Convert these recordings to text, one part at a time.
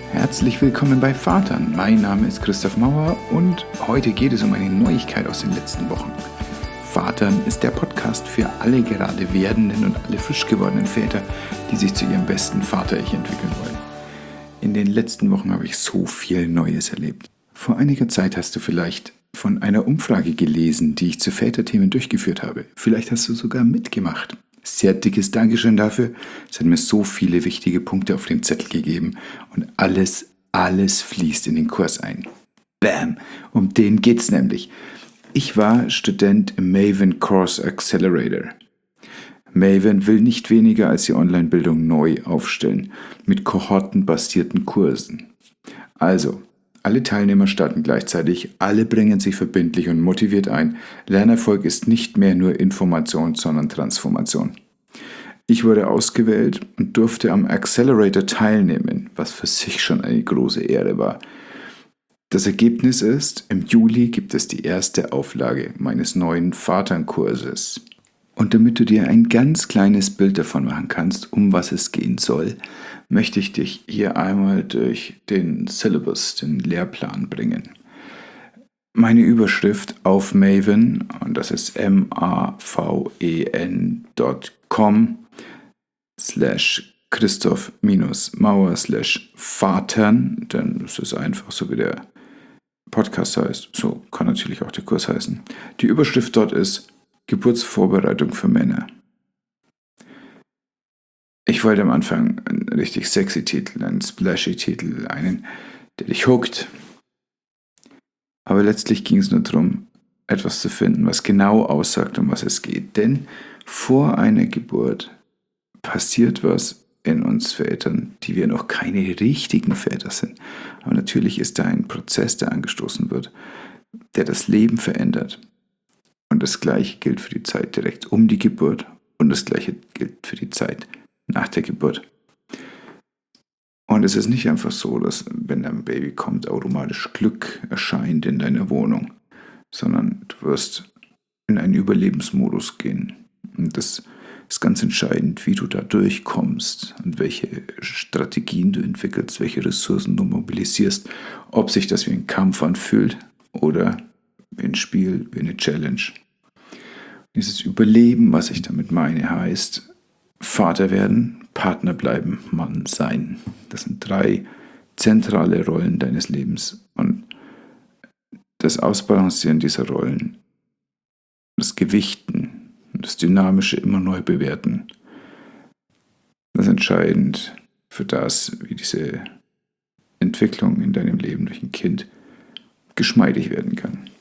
Herzlich willkommen bei Vatern. Mein Name ist Christoph Mauer und heute geht es um eine Neuigkeit aus den letzten Wochen. Vatern ist der Podcast für alle gerade werdenden und alle frisch gewordenen Väter, die sich zu ihrem besten Vater-Ich entwickeln wollen. In den letzten Wochen habe ich so viel Neues erlebt. Vor einiger Zeit hast du vielleicht von einer Umfrage gelesen, die ich zu Väterthemen durchgeführt habe. Vielleicht hast du sogar mitgemacht. Sehr dickes Dankeschön dafür. Es hat mir so viele wichtige Punkte auf den Zettel gegeben und alles fließt in den Kurs ein. Bam! Um den geht's nämlich. Ich war Student im Maven Course Accelerator. Maven will nicht weniger als die Online-Bildung neu aufstellen, mit kohortenbasierten Kursen. Also, alle Teilnehmer starten gleichzeitig, alle bringen sich verbindlich und motiviert ein. Lernerfolg ist nicht mehr nur Information, sondern Transformation. Ich wurde ausgewählt und durfte am Accelerator teilnehmen, was für sich schon eine große Ehre war. Das Ergebnis ist, im Juli gibt es die erste Auflage meines neuen Vaternkurses. Und damit du dir ein ganz kleines Bild davon machen kannst, um was es gehen soll, möchte ich dich hier einmal durch den Syllabus, den Lehrplan bringen. Meine Überschrift auf Maven, und das ist maven.com/Christoph-Mauer/Vatern, denn das ist einfach so, wie der Podcast heißt. So kann natürlich auch der Kurs heißen. Die Überschrift dort ist Geburtsvorbereitung für Männer. Ich wollte am Anfang einen richtig sexy Titel, einen splashy Titel, einen, der dich hookt. Aber letztlich ging es nur darum, etwas zu finden, was genau aussagt, um was es geht. Denn vor einer Geburt passiert was in uns Vätern, die wir noch keine richtigen Väter sind. Aber natürlich ist da ein Prozess, der angestoßen wird, der das Leben verändert. Und das Gleiche gilt für die Zeit direkt um die Geburt und das Gleiche gilt für die Zeit nach der Geburt. Und es ist nicht einfach so, dass wenn ein Baby kommt, automatisch Glück erscheint in deiner Wohnung, sondern du wirst in einen Überlebensmodus gehen. Und das ist ganz entscheidend, wie du da durchkommst und welche Strategien du entwickelst, welche Ressourcen du mobilisierst, ob sich das wie ein Kampf anfühlt oder wie ein Spiel, wie eine Challenge. Dieses Überleben, was ich damit meine, heißt Vater werden, Partner bleiben, Mann sein. Das sind 3 zentrale Rollen deines Lebens. Und das Ausbalancieren dieser Rollen, das Gewichten, das Dynamische immer neu bewerten, das ist entscheidend für das, wie diese Entwicklung in deinem Leben durch ein Kind geschmeidig werden kann.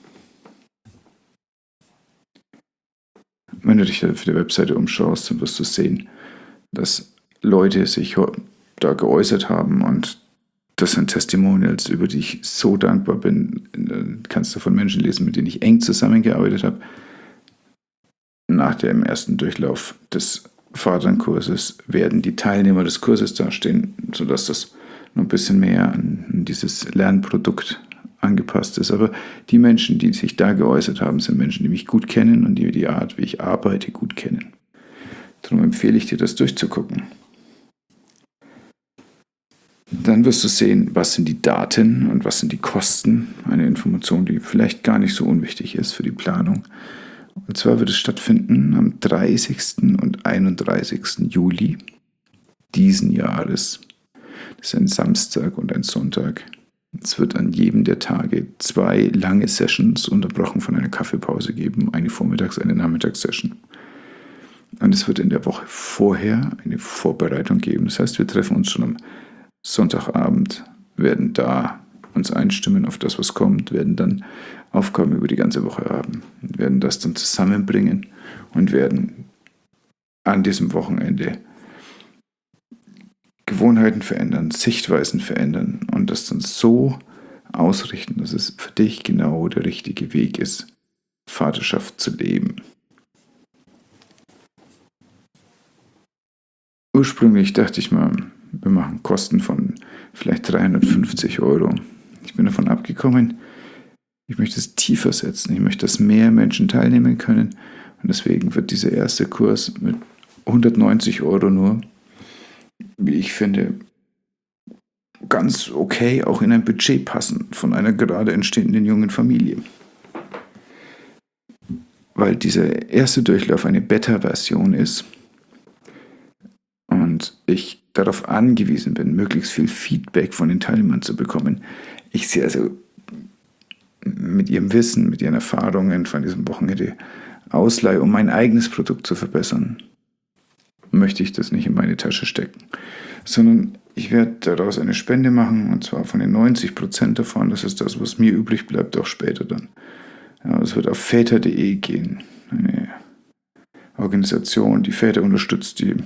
Wenn du dich auf der Webseite umschaust, dann wirst du sehen, dass Leute sich da geäußert haben und das sind Testimonials, über die ich so dankbar bin. Kannst du von Menschen lesen, mit denen ich eng zusammengearbeitet habe. Nach dem ersten Durchlauf des Vaternkurses werden die Teilnehmer des Kurses dastehen, sodass das noch ein bisschen mehr an dieses Lernprodukt angepasst ist. Aber die Menschen, die sich da geäußert haben, sind Menschen, die mich gut kennen und die Art, wie ich arbeite, gut kennen. Darum empfehle ich dir, das durchzugucken. Dann wirst du sehen, was sind die Daten und was sind die Kosten. Eine Information, die vielleicht gar nicht so unwichtig ist für die Planung. Und zwar wird es stattfinden am 30. und 31. Juli diesen Jahres. Das ist ein Samstag und ein Sonntag. Es wird an jedem der Tage 2 lange Sessions unterbrochen von einer Kaffeepause geben, eine Vormittags-, eine Nachmittagssession. Und es wird in der Woche vorher eine Vorbereitung geben. Das heißt, wir treffen uns schon am Sonntagabend, werden da uns einstimmen auf das, was kommt, werden dann Aufgaben über die ganze Woche haben, werden das dann zusammenbringen und werden an diesem Wochenende Gewohnheiten verändern, Sichtweisen verändern und das dann so ausrichten, dass es für dich genau der richtige Weg ist, Vaterschaft zu leben. Ursprünglich dachte ich mal, wir machen Kosten von vielleicht 350 €. Ich bin davon abgekommen. Ich möchte es tiefer setzen. Ich möchte, dass mehr Menschen teilnehmen können. Und deswegen wird dieser erste Kurs mit 190 € nur, wie ich finde, ganz okay auch in ein Budget passen von einer gerade entstehenden jungen Familie. Weil dieser erste Durchlauf eine Beta-Version ist und ich darauf angewiesen bin, möglichst viel Feedback von den Teilnehmern zu bekommen. Ich sehe also mit ihrem Wissen, mit ihren Erfahrungen von diesem Wochenende ausleihe, um mein eigenes Produkt zu verbessern, möchte ich das nicht in meine Tasche stecken, sondern ich werde daraus eine Spende machen, und zwar von den 90% davon. Das ist das, was mir übrig bleibt, auch später dann. Ja, es wird auf väter.de gehen, eine Organisation, die Väter unterstützt, die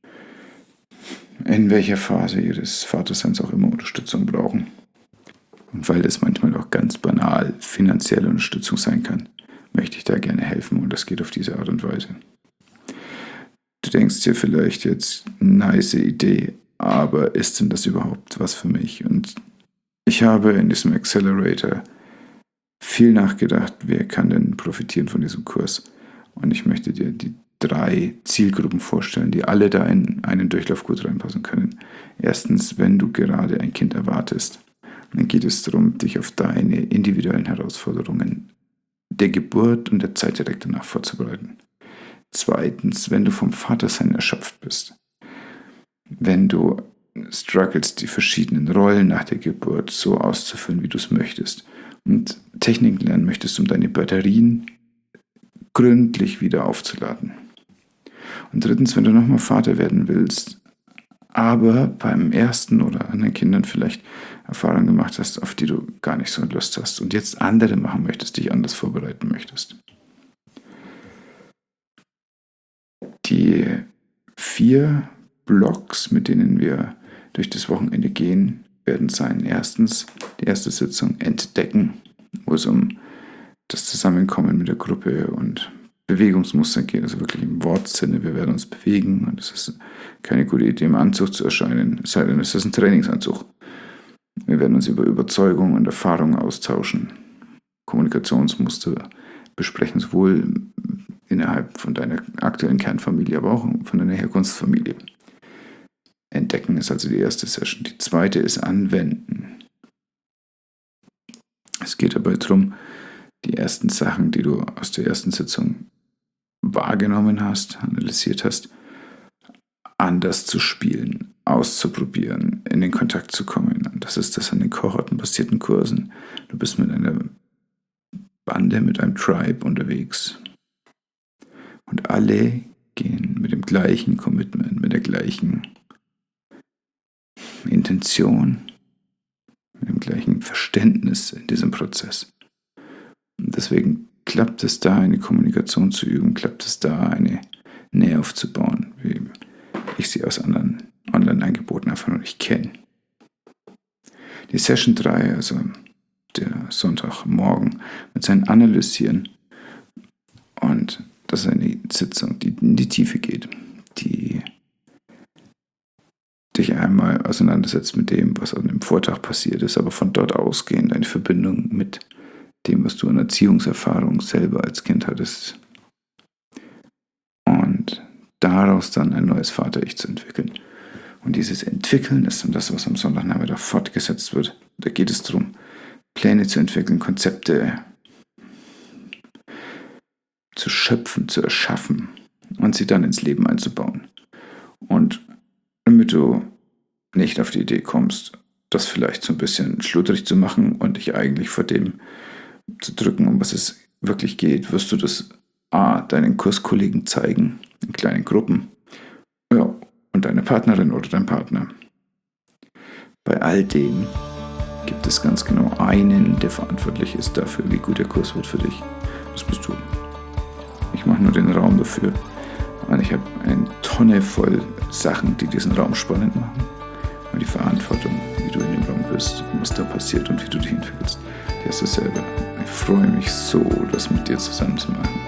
in welcher Phase ihres Vaterseins auch immer Unterstützung brauchen. Und weil das manchmal auch ganz banal finanzielle Unterstützung sein kann, möchte ich da gerne helfen, und das geht auf diese Art und Weise. Du denkst dir vielleicht jetzt, nice Idee, aber ist denn das überhaupt was für mich? Und ich habe in diesem Accelerator viel nachgedacht, wer kann denn profitieren von diesem Kurs. Und ich möchte dir die 3 Zielgruppen vorstellen, die alle da in einen Durchlauf gut reinpassen können. Erstens, wenn du gerade ein Kind erwartest, dann geht es darum, dich auf deine individuellen Herausforderungen der Geburt und der Zeit direkt danach vorzubereiten. Zweitens, wenn du vom Vatersein erschöpft bist, wenn du strugglest, die verschiedenen Rollen nach der Geburt so auszufüllen, wie du es möchtest, und Techniken lernen möchtest, um deine Batterien gründlich wieder aufzuladen. Und drittens, wenn du nochmal Vater werden willst, aber beim ersten oder anderen Kindern vielleicht Erfahrungen gemacht hast, auf die du gar nicht so Lust hast und jetzt andere machen möchtest, dich anders vorbereiten möchtest. Die 4 Blocks, mit denen wir durch das Wochenende gehen, werden sein. Erstens die erste Sitzung Entdecken, wo es um das Zusammenkommen mit der Gruppe und Bewegungsmuster geht, also wirklich im Wortsinne, wir werden uns bewegen, und es ist keine gute Idee, im Anzug zu erscheinen, es sei denn, es ist ein Trainingsanzug. Wir werden uns über Überzeugung und Erfahrung austauschen, Kommunikationsmuster besprechen, sowohl innerhalb von deiner aktuellen Kernfamilie, aber auch von deiner Herkunftsfamilie. Entdecken ist also die erste Session. Die zweite ist Anwenden. Es geht dabei darum, die ersten Sachen, die du aus der ersten Sitzung wahrgenommen hast, analysiert hast, anders zu spielen, auszuprobieren, in den Kontakt zu kommen. Das ist das an den kohortenbasierten Kursen. Du bist mit einer Bande, mit einem Tribe unterwegs. Und alle gehen mit dem gleichen Commitment, mit der gleichen Intention, mit dem gleichen Verständnis in diesem Prozess. Und deswegen klappt es da, eine Kommunikation zu üben, klappt es da, eine Nähe aufzubauen, wie ich sie aus anderen Online-Angeboten einfach noch nicht kenne. Die Session 3, also der Sonntagmorgen, mit seinem Analysieren, und das ist eine Sitzung, die in die Tiefe geht, die dich einmal auseinandersetzt mit dem, was an dem Vortag passiert ist, aber von dort ausgehend eine Verbindung mit dem, was du an Erziehungserfahrung selber als Kind hattest, und daraus dann ein neues Vater-Ich zu entwickeln. Und dieses Entwickeln ist dann das, was am Sonntagnachmittag fortgesetzt wird. Da geht es darum, Pläne zu entwickeln, Konzepte zu schöpfen, zu erschaffen und sie dann ins Leben einzubauen. Und damit du nicht auf die Idee kommst, das vielleicht so ein bisschen schludrig zu machen und dich eigentlich vor dem zu drücken, um was es wirklich geht, wirst du das deinen Kurskollegen zeigen, in kleinen Gruppen, ja, und deiner Partnerin oder deinem Partner. Bei all dem gibt es ganz genau einen, der verantwortlich ist dafür, wie gut der Kurs wird für dich. Das bist du. Ich mache nur den Raum dafür. Und ich habe eine Tonne voll Sachen, die diesen Raum spannend machen. Und die Verantwortung, wie du in dem Raum bist, was da passiert und wie du dich entwickelst, die hast du selber. Ich freue mich so, das mit dir zusammen zu machen.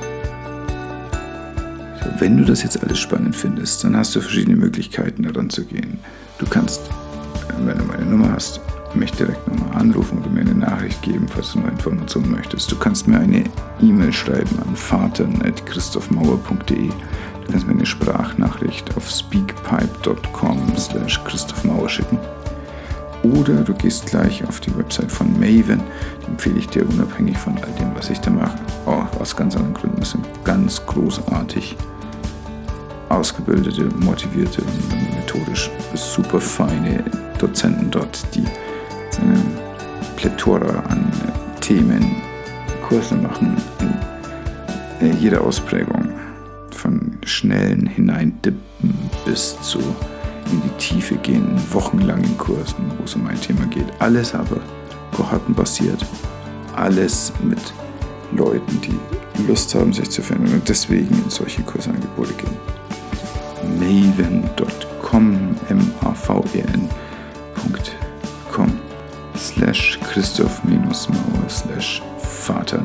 So, wenn du das jetzt alles spannend findest, dann hast du verschiedene Möglichkeiten, daran zu gehen. Du kannst, wenn du meine Nummer hast, mich direkt nochmal anrufen oder mir eine Nachricht geben, falls du noch Informationen möchtest. Du kannst mir eine E-Mail schreiben an vater@christophmauer.de. Du kannst mir eine Sprachnachricht auf speakpipe.com/christophmauer schicken. Oder du gehst gleich auf die Website von Maven. Die empfehle ich dir unabhängig von all dem, was ich da mache. Auch aus ganz anderen Gründen. Das sind ganz großartig ausgebildete, motivierte und methodisch super feine Dozenten dort, die eine Plethora an Themen, Kurse machen in jeder Ausprägung. Von schnellen Hineindippen bis zu in die Tiefe gehen, wochenlangen Kursen, wo es um ein Thema geht. Alles aber kohortenbasiert. Alles mit Leuten, die Lust haben, sich zu verändern und deswegen in solche Kursangebote gehen. Maven.com, maven.com/Christoph-Mauer/Vater.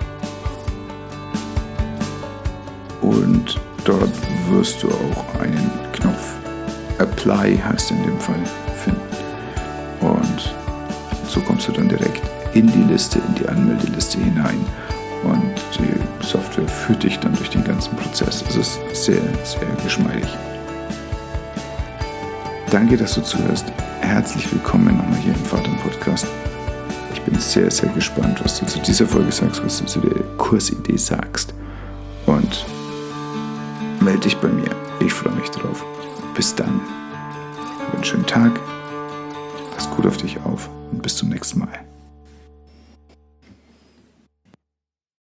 Und dort wirst du auch einen Knopf Apply, heißt in dem Fall, finden. Und so kommst du dann direkt in die Liste, in die Anmeldeliste hinein. Und die Software führt dich dann durch den ganzen Prozess. Es ist sehr, sehr geschmeidig. Danke, dass du zuhörst. Herzlich willkommen nochmal hier im Vater-Podcast. Ich bin sehr, sehr gespannt, was du zu dieser Folge sagst, was du zu der Kursidee sagst. Und melde dich bei mir. Ich freue mich drauf. Bis dann. Hab einen schönen Tag. Pass gut auf dich auf.